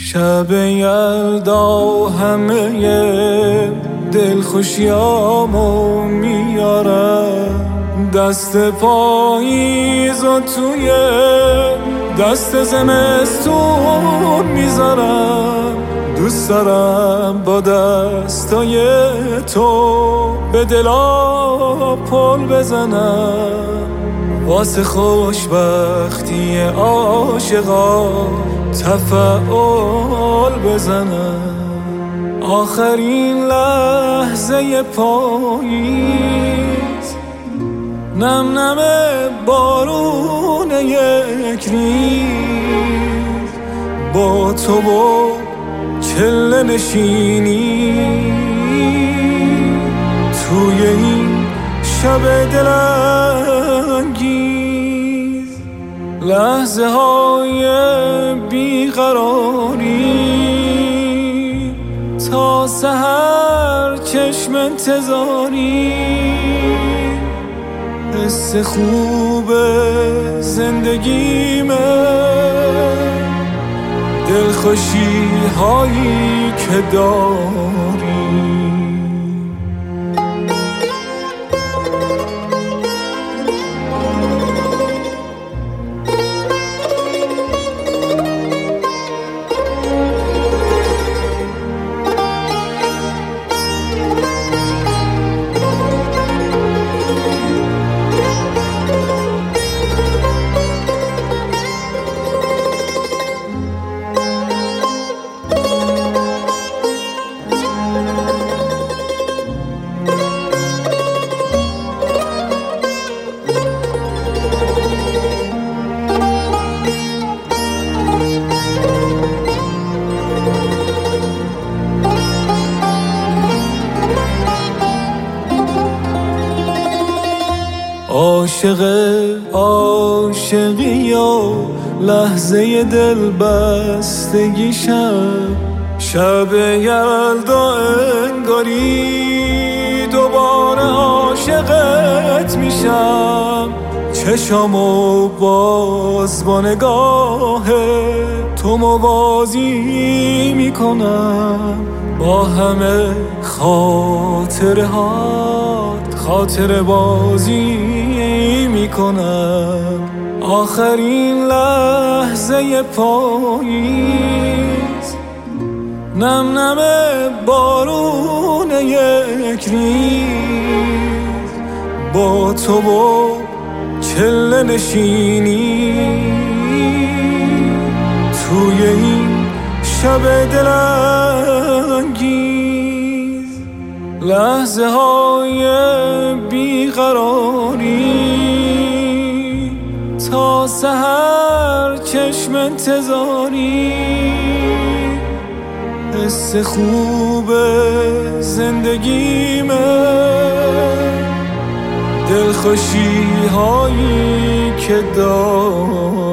شب یلدا همه دلخوشیامو میارم، دست پاییز و توی دست زمستون میذارم. دوست دارم با دستای تو به دلا پل بزنم، واسه خوشبختی عاشقا تفعال بزنم. آخرین لحظه پاییز، نم نم بارون یک ریز، با تو و چله نشینی توی این شب دلانگیز. لحظه های بیقراری تا سحر چشم انتظاری، حس خوب زندگیمه، دلخوشی هایی که داری. عاشق عاشقی و لحظه دل بستگی شب یلدا انگاری دوباره عاشقت میشم. چشامو باز با نگاه تو موازی میکنم، با همه خاطر بازی میکنم. آخرین لحظه پاییز، نم نم بارون یک ریز، با تو و چله نشینی توی این شب دلانگیز. لحظه های بیقراری تا سحر چشم انتظاری، حس خوب زندگیمه، دلخوشی هایی که داری.